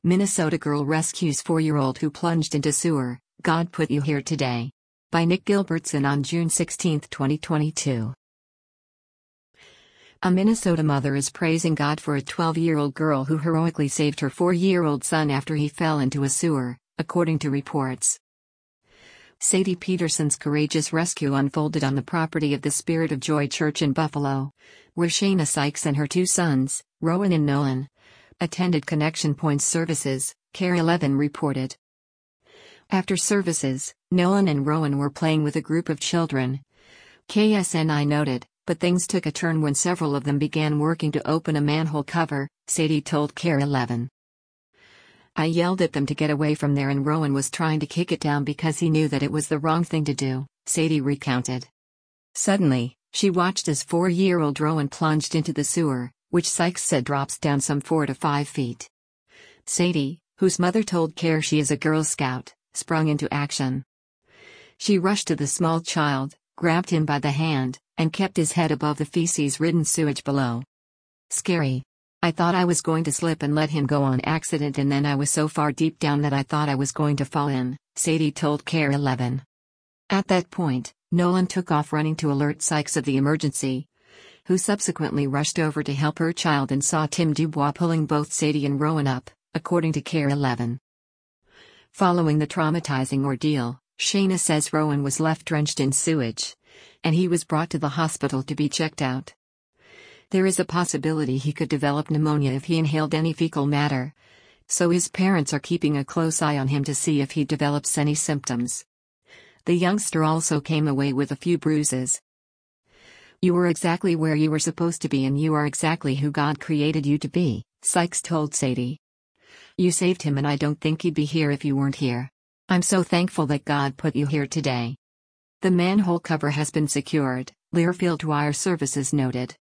Minnesota girl rescues 4-year-old who plunged into sewer. God put you here today. By Nick Gilbertson on June 16, 2022. A Minnesota mother is praising God for a 12-year-old girl who heroically saved her 4-year-old son after he fell into a sewer, according to reports. Sadie Peterson's courageous rescue unfolded on the property of the Spirit of Joy Church in Buffalo, where Shayna Sykes and her 2 sons, Rowan and Nolan, attended Connection Points services, KARE 11 reported. After services, Nolan and Rowan were playing with a group of children. KSNI noted, but things took a turn when several of them began working to open a manhole cover, Sadie told KARE 11. I yelled at them to get away from there and Rowan was trying to kick it down because he knew that it was the wrong thing to do, Sadie recounted. Suddenly, she watched as 4-year-old Rowan plunged into the sewer, which Sykes said drops down some 4 to 5 feet. Sadie, whose mother told KARE she is a Girl Scout, sprung into action. She rushed to the small child, grabbed him by the hand, and kept his head above the feces-ridden sewage below. Scary. I thought I was going to slip and let him go on accident and then I was so far deep down that I thought I was going to fall in, Sadie told KARE 11. At that point, Nolan took off running to alert Sykes of the emergency, who subsequently rushed over to help her child and saw Tim Dubois pulling both Sadie and Rowan up, according to KARE 11. Following the traumatizing ordeal, Shayna says Rowan was left drenched in sewage, and he was brought to the hospital to be checked out. There is a possibility he could develop pneumonia if he inhaled any fecal matter, so his parents are keeping a close eye on him to see if he develops any symptoms. The youngster also came away with a few bruises. You were exactly where you were supposed to be and you are exactly who God created you to be, Sykes told Sadie. You saved him and I don't think he'd be here if you weren't here. I'm so thankful that God put you here today. The manhole cover has been secured, Learfield Wire Services noted.